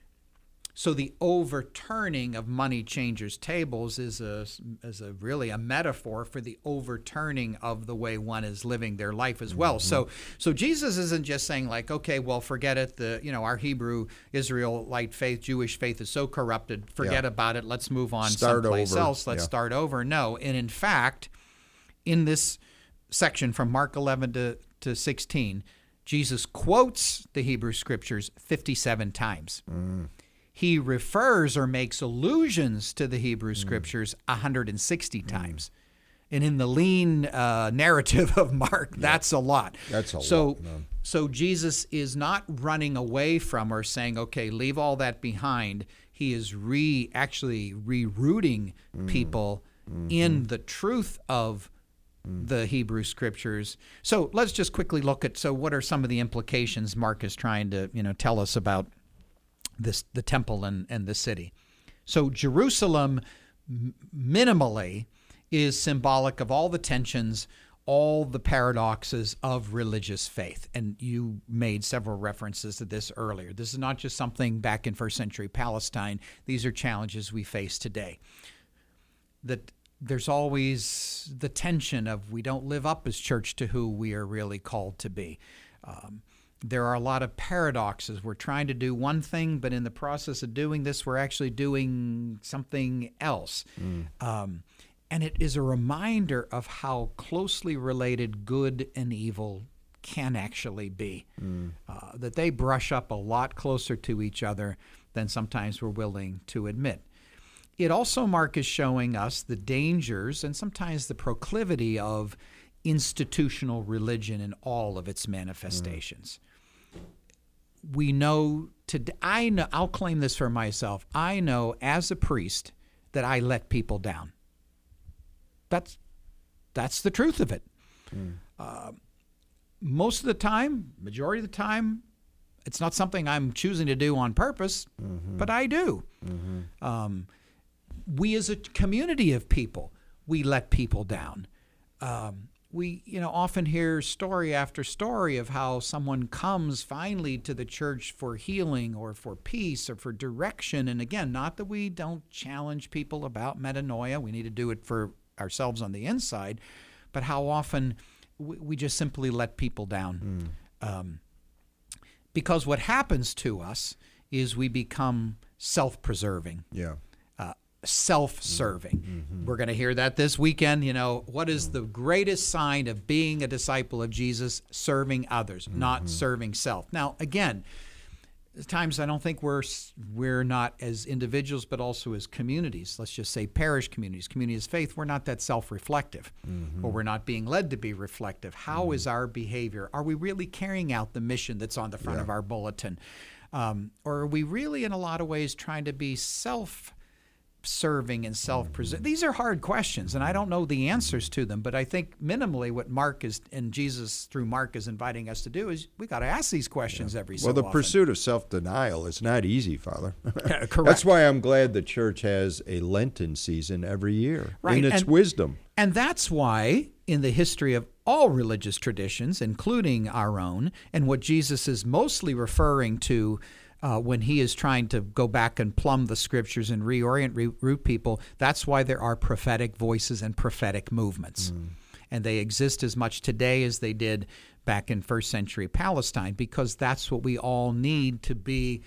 so the overturning of money changers' tables is a, is a really a metaphor for the overturning of the way one is living their life as well. Mm-hmm. So so Jesus isn't just saying like, okay, well, forget it. The you know our Hebrew Israelite faith, Jewish faith is so corrupted. Forget yeah. about it. Let's move on start someplace over. else. Let's yeah. start over. No, and in fact, in this section from Mark eleven to, to sixteen, Jesus quotes the Hebrew Scriptures fifty-seven times. Mm. He refers or makes allusions to the Hebrew mm. Scriptures one hundred sixty mm. times. And in the lean uh, narrative of Mark, yeah. that's a lot. That's a so, lot. Man. So Jesus is not running away from or saying, okay, leave all that behind. He is re actually rerouting mm. people mm-hmm. in the truth of mm. the Hebrew Scriptures. So let's just quickly look at, so what are some of the implications Mark is trying to, you know, tell us about this, the temple and, and the city. So Jerusalem m- minimally is symbolic of all the tensions, all the paradoxes of religious faith. And you made several references to this earlier. This is not just something back in first century Palestine. These are challenges we face today. That there's always the tension of we don't live up as church to who we are really called to be. Um, There are a lot of paradoxes. We're trying to do one thing, but in the process of doing this, we're actually doing something else. Mm. Um, and it is a reminder of how closely related good and evil can actually be. Mm. Uh, that they brush up a lot closer to each other than sometimes we're willing to admit. it also, Mark, is showing us the dangers and sometimes the proclivity of institutional religion in all of its manifestations. Mm. We know today, I know, I'll claim this for myself. I know as a priest that I let people down. That's that's the truth of it. Mm. Uh, most of the time, majority of the time, it's not something I'm choosing to do on purpose, mm-hmm. but I do. Mm-hmm. Um, we as a community of people, we let people down. Um, we, you know, often hear story after story of how someone comes finally to the church for healing or for peace or for direction. And again, not that we don't challenge people about metanoia. We need to do it for ourselves on the inside, but how often we, we just simply let people down. Mm. Um, because what happens to us is we become self-preserving. Yeah. Self-serving. Mm-hmm. We're going to hear that this weekend. You know, what is the greatest sign of being a disciple of Jesus? Serving others, mm-hmm. not serving self. Now, again, at times I don't think we're we're not as individuals, but also as communities. Let's just say parish communities, communities of faith. We're not that self-reflective, mm-hmm. or we're not being led to be reflective. How mm-hmm. is our behavior? Are we really carrying out the mission that's on the front yeah. of our bulletin, um, or are we really, in a lot of ways, trying to be self? Serving and self-preserving. These are hard questions, and I don't know the answers to them, but I think minimally what Mark is, and Jesus through Mark is inviting us to do is we got to ask these questions yeah. every so often. Well, the often. pursuit of self-denial is not easy, Father. Correct. That's why I'm glad the church has a Lenten season every year right. in its and, wisdom. And that's why in the history of all religious traditions, including our own, and what Jesus is mostly referring to Uh, when he is trying to go back and plumb the scriptures and reorient, reroute people, that's why there are prophetic voices and prophetic movements. Mm. And they exist as much today as they did back in first century Palestine, because that's what we all need to be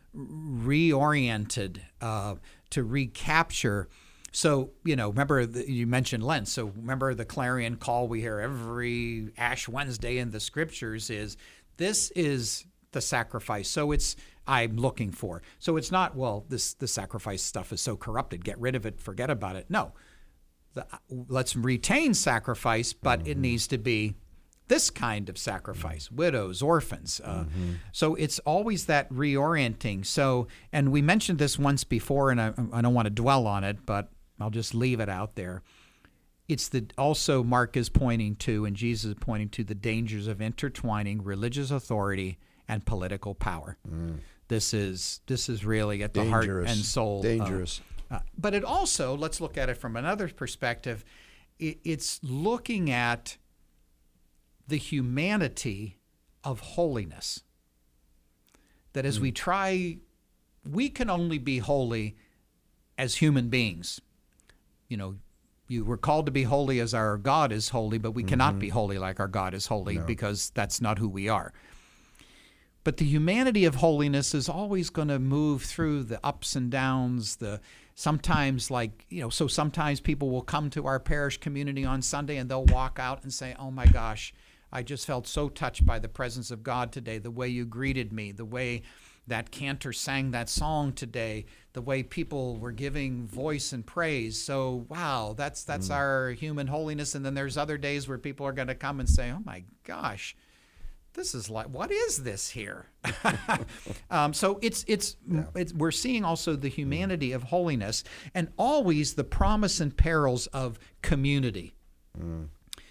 reoriented, uh, to recapture. So, you know, remember the, you mentioned Lent. So remember the clarion call we hear every Ash Wednesday in the scriptures is, this is the sacrifice. So it's, I'm looking for. So it's not, well, this the sacrifice stuff is so corrupted, get rid of it, forget about it. No, the, let's retain sacrifice, but mm-hmm. it needs to be this kind of sacrifice, widows, orphans. Uh, mm-hmm. So it's always that reorienting. So, and we mentioned this once before, and I, I don't want to dwell on it, but I'll just leave it out there. It's the also Mark is pointing to, and Jesus is pointing to, the dangers of intertwining religious authority and political power. Mm. This is this is really at the Dangerous. heart and soul. Dangerous. Of, uh, but it also, let's look at it from another perspective. It, it's looking at the humanity of holiness. That as mm. we try, we can only be holy as human beings. You know, you were called to be holy as our God is holy, but we mm-hmm. cannot be holy like our God is holy no. because that's not who we are. But the humanity of holiness is always going to move through the ups and downs, the sometimes like, you know, so sometimes people will come to our parish community on Sunday and they'll walk out and say, oh my gosh, I just felt so touched by the presence of God today, the way you greeted me, the way that cantor sang that song today, the way people were giving voice and praise. So, wow, that's that's mm. our human holiness. And then there's other days where people are going to come and say, oh my gosh, this is like, what is this here? um, so it's it's, yeah. it's we're seeing also the humanity of holiness and always the promise and perils of community. Mm.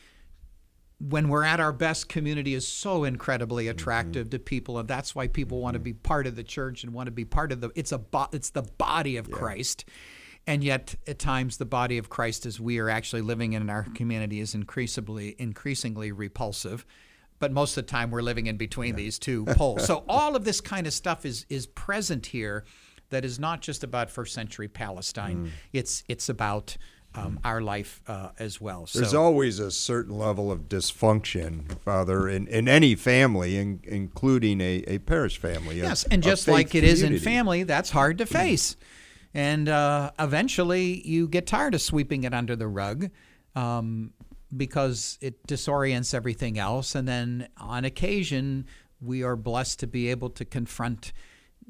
When we're at our best, community is so incredibly attractive mm-hmm. to people, and that's why people mm-hmm. want to be part of the church and want to be part of the. It's a bo- it's the body of yeah. Christ, and yet at times the body of Christ, as we are actually living in our community, is increasingly increasingly repulsive. But most of the time, we're living in between yeah. these two poles. So all of this kind of stuff is is present here. That is not just about first century Palestine. Mm. It's it's about Um, our life uh, as well. So, there's always a certain level of dysfunction, Father, in, in any family, in, including a, a parish family. Yes, a, and just like it community. is in family, that's hard to face. And uh, eventually you get tired of sweeping it under the rug um, because it disorients everything else. And then on occasion, we are blessed to be able to confront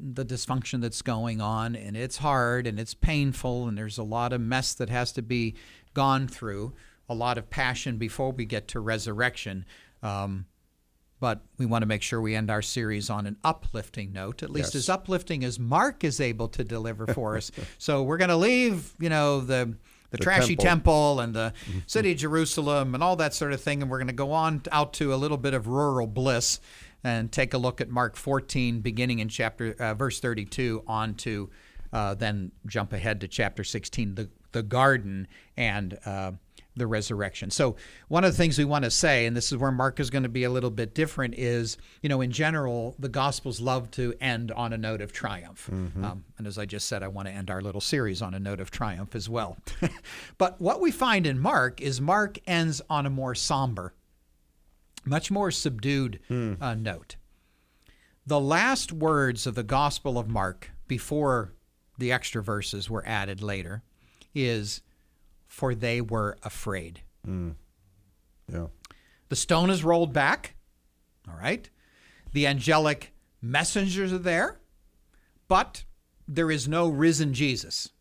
the dysfunction that's going on, and it's hard and it's painful, and there's a lot of mess that has to be gone through, a lot of passion before we get to resurrection. Um, but we want to make sure we end our series on an uplifting note, at least Yes. as uplifting as Mark is able to deliver for us. So we're going to leave, you know, the the, The trashy temple. temple and the city of Jerusalem and all that sort of thing, and we're going to go on out to a little bit of rural bliss and take a look at Mark fourteen, beginning in chapter uh, verse thirty-two, on to uh, then jump ahead to chapter sixteen, the the garden and uh, the resurrection. So one of the things we want to say, and this is where Mark is going to be a little bit different, is, you know, in general, the Gospels love to end on a note of triumph. Mm-hmm. Um, and as I just said, I want to end our little series on a note of triumph as well. But what we find in Mark is Mark ends on a more somber, much more subdued mm. uh, note. The last words of the Gospel of Mark, before the extra verses were added later, is, "For they were afraid." Mm. Yeah. The stone is rolled back, all right? The angelic messengers are there, but there is no risen Jesus.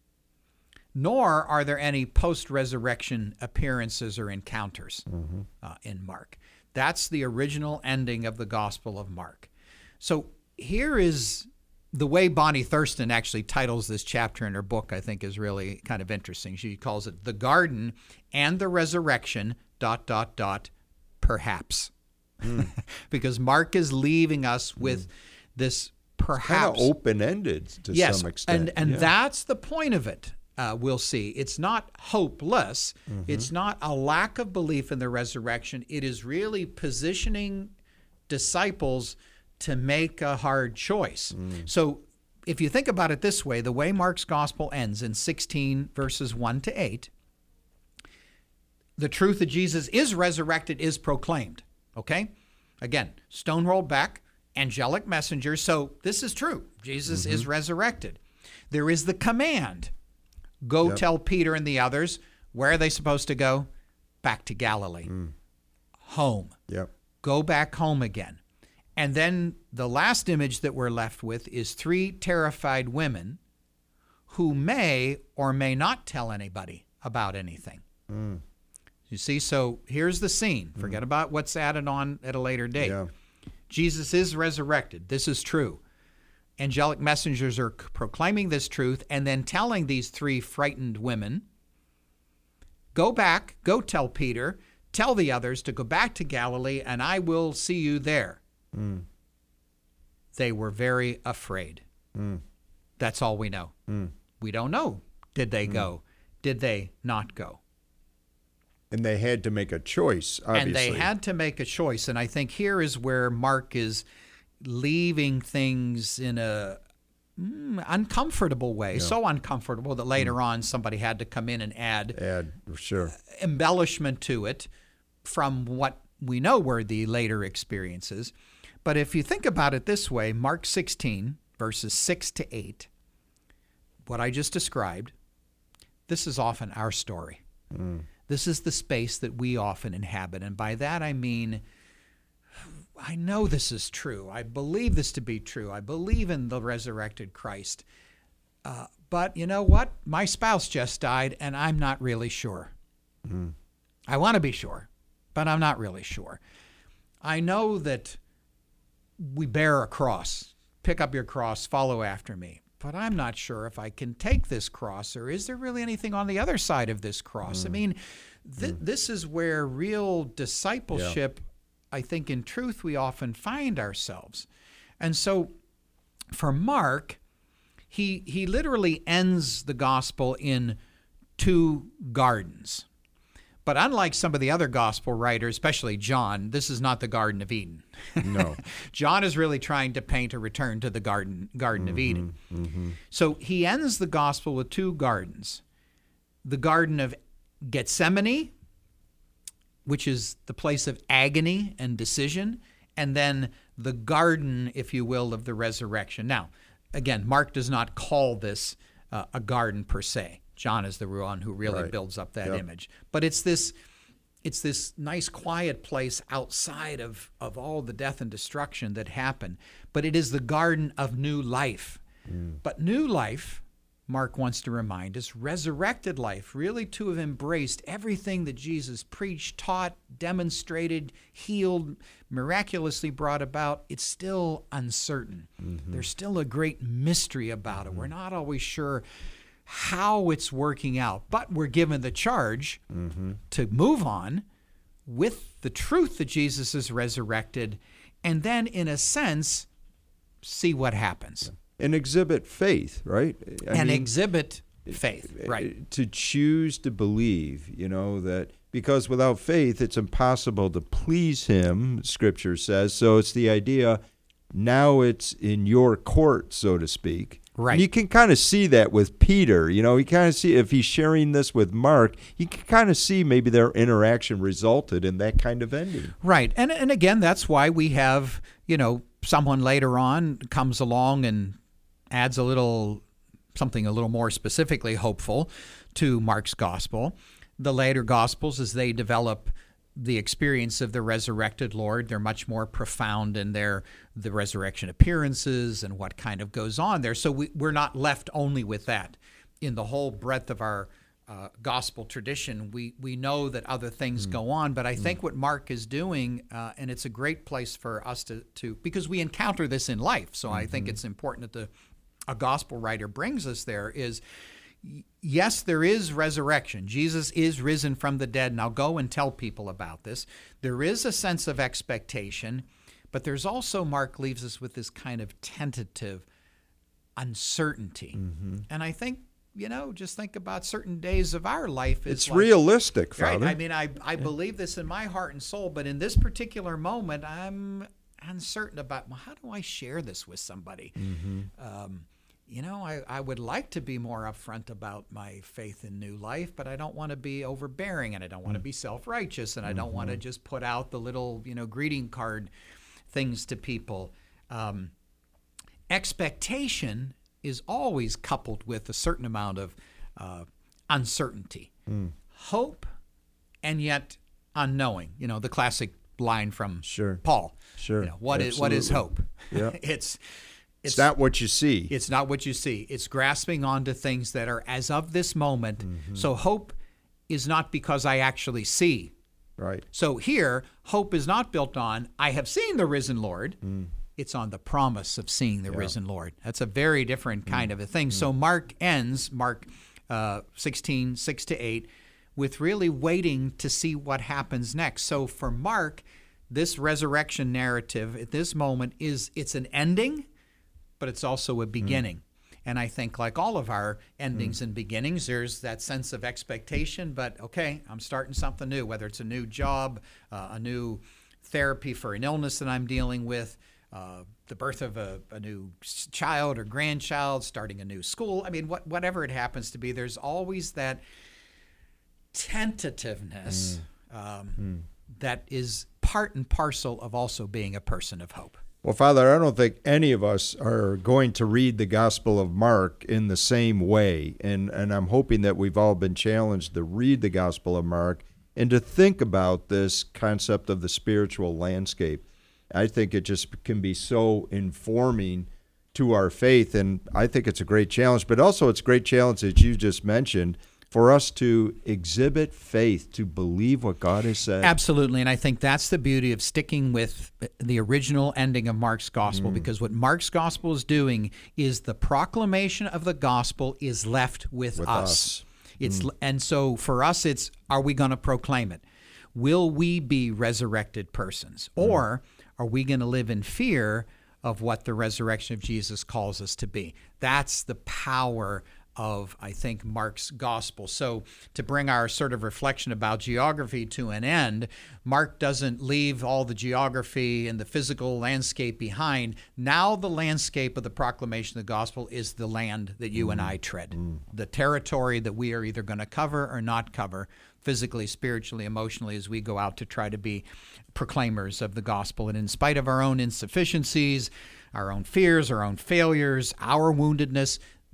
Nor are there any post-resurrection appearances or encounters mm-hmm. uh, in Mark. That's the original ending of the Gospel of Mark. So here is the way Bonnie Thurston actually titles this chapter in her book, I think, is really kind of interesting. She calls it "The Garden and the Resurrection, dot, dot, dot, perhaps." Mm. Because Mark is leaving us with mm. this perhaps. Kind of open-ended to yes, some extent. And, and yeah. that's the point of it. Uh, we'll see. It's not hopeless. Mm-hmm. It's not a lack of belief in the resurrection. It is really positioning disciples to make a hard choice. Mm. So if you think about it this way, the way Mark's gospel ends in sixteen verses one to eight, the truth that Jesus is resurrected is proclaimed. Okay? Again, stone rolled back, angelic messengers. So this is true. Jesus mm-hmm. is resurrected. There is the command. Go yep. tell Peter and the others. Where are they supposed to go? Back to Galilee. Mm. Home. Yep. Go back home again. And then the last image that we're left with is three terrified women who may or may not tell anybody about anything. Mm. You see, so here's the scene. Mm. Forget about what's added on at a later date. Yeah. Jesus is resurrected. This is true. Angelic messengers are proclaiming this truth and then telling these three frightened women, go back, go tell Peter, tell the others to go back to Galilee, and I will see you there. Mm. They were very afraid. Mm. That's all we know. Mm. We don't know. Did they mm. go? Did they not go? And they had to make a choice, obviously. And they had to make a choice. And I think here is where Mark is leaving things in a mm, uncomfortable way. Yeah. So uncomfortable that later mm. on somebody had to come in and add, add sure. embellishment to it from what we know were the later experiences. But if you think about it this way, Mark sixteen, verses six to eight, what I just described, this is often our story. Mm. This is the space that we often inhabit. And by that I mean, I know this is true. I believe this to be true. I believe in the resurrected Christ. Uh, but you know what? My spouse just died, and I'm not really sure. Mm. I want to be sure, but I'm not really sure. I know that we bear a cross. Pick up your cross, follow after me. But I'm not sure if I can take this cross, or is there really anything on the other side of this cross? Mm. I mean, th- mm. this is where real discipleship, yeah. I think in truth, we often find ourselves. And so for Mark, he he literally ends the gospel in two gardens. But unlike some of the other gospel writers, especially John, this is not the Garden of Eden. No. John is really trying to paint a return to the Garden Garden mm-hmm, of Eden. Mm-hmm. So he ends the gospel with two gardens. The Garden of Gethsemane, which is the place of agony and decision, and then the garden, if you will, of the resurrection. Now, again, Mark does not call this uh, a garden per se. John is the one who really right. builds up that yep. image. But it's this it's this nice quiet place outside of, of all the death and destruction that happened. But it is the garden of new life. Mm. But new life, Mark wants to remind us, resurrected life, really to have embraced everything that Jesus preached, taught, demonstrated, healed, miraculously brought about, it's still uncertain. Mm-hmm. There's still a great mystery about it. Mm-hmm. We're not always sure how it's working out, but we're given the charge mm-hmm. to move on with the truth that Jesus is resurrected, and then, in a sense, see what happens. And exhibit faith, right? I and mean, exhibit faith, right. To choose to believe, you know, that because without faith, it's impossible to please him, Scripture says. So it's the idea, now it's in your court, so to speak. Right. And you can kind of see that with Peter. You know, you kind of see, if he's sharing this with Mark, you can kind of see maybe their interaction resulted in that kind of ending. Right. And and again, that's why we have, you know, someone later on comes along and adds a little, something a little more specifically hopeful to Mark's gospel. The later gospels, as they develop the experience of the resurrected Lord, they're much more profound in their the resurrection appearances and what kind of goes on there. So we, we're not left only with that. In the whole breadth of our uh, gospel tradition, we, we know that other things mm. go on. But I mm. think what Mark is doing, uh, and it's a great place for us to, to because we encounter this in life. So mm-hmm. I think it's important that the a gospel writer brings us there is, yes, there is resurrection. Jesus is risen from the dead, and I'll go and tell people about this. There is a sense of expectation, but there's also, Mark leaves us with this kind of tentative uncertainty. Mm-hmm. And I think, you know, just think about certain days of our life. It's, it's like, realistic, Father. Right? I mean, I, I believe this in my heart and soul, but in this particular moment, I'm uncertain about, well, how do I share this with somebody? Mm-hmm. Um, You know, I, I would like to be more upfront about my faith in new life, but I don't want to be overbearing, and I don't want to be self-righteous, and I don't mm-hmm. want to just put out the little, you know, greeting card things to people. Um, expectation is always coupled with a certain amount of uh, uncertainty. Mm. Hope, and yet unknowing. You know, the classic line from sure. Paul. Sure. You know, what is, what is hope? Yeah. it's... It's, it's not what you see. It's not what you see. It's grasping onto things that are as of this moment. Mm-hmm. So hope is not because I actually see. Right. So here, hope is not built on, I have seen the risen Lord. Mm. It's on the promise of seeing the yeah. risen Lord. That's a very different kind mm. of a thing. Mm. So Mark ends, Mark uh, sixteen, six to eight, with really waiting to see what happens next. So for Mark, this resurrection narrative at this moment is, it's an ending, but it's also a beginning. Mm. And I think like all of our endings mm. and beginnings, there's that sense of expectation, but okay, I'm starting something new, whether it's a new job, uh, a new therapy for an illness that I'm dealing with, uh, the birth of a, a new child or grandchild, starting a new school. I mean, what, whatever it happens to be, there's always that tentativeness mm. Um, mm. that is part and parcel of also being a person of hope. Well, Father, I don't think any of us are going to read the Gospel of Mark in the same way, and, and I'm hoping that we've all been challenged to read the Gospel of Mark and to think about this concept of the spiritual landscape. I think it just can be so informing to our faith, and I think it's a great challenge, but also it's a great challenge, as you just mentioned, for us to exhibit faith, to believe what God has said. Absolutely, and I think that's the beauty of sticking with the original ending of Mark's gospel, mm. because what Mark's gospel is doing is the proclamation of the gospel is left with, with us. us. It's mm. And so for us, it's, are we going to proclaim it? Will we be resurrected persons? Mm. Or are we going to live in fear of what the resurrection of Jesus calls us to be? That's the power of, I think, Mark's gospel. So to bring our sort of reflection about geography to an end, Mark doesn't leave all the geography and the physical landscape behind. Now the landscape of the proclamation of the gospel is the land that you mm. and I tread, mm. the territory that we are either going to cover or not cover, physically, spiritually, emotionally, as we go out to try to be proclaimers of the gospel. And in spite of our own insufficiencies, our own fears, our own failures, our woundedness,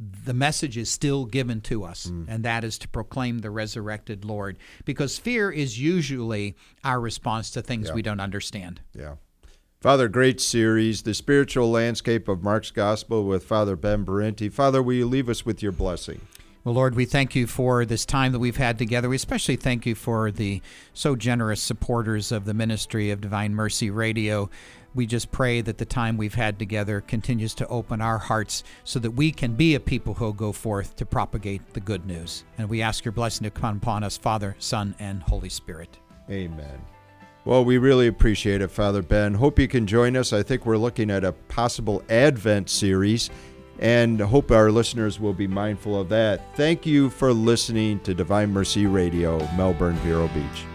the message is still given to us, mm. and that is to proclaim the resurrected Lord, because fear is usually our response to things yeah. we don't understand. Yeah. Father, great series, The Spiritual Landscape of Mark's Gospel with Father Ben Berenti. Father, will you leave us with your blessing? Well, Lord, we thank you for this time that we've had together. We especially thank you for the so generous supporters of the ministry of Divine Mercy Radio. We just pray that the time we've had together continues to open our hearts so that we can be a people who will go forth to propagate the good news. And we ask your blessing to come upon us, Father, Son, and Holy Spirit. Amen. Well, we really appreciate it, Father Ben. Hope you can join us. I think we're looking at a possible Advent series, and hope our listeners will be mindful of that. Thank you for listening to Divine Mercy Radio, Melbourne, Vero Beach.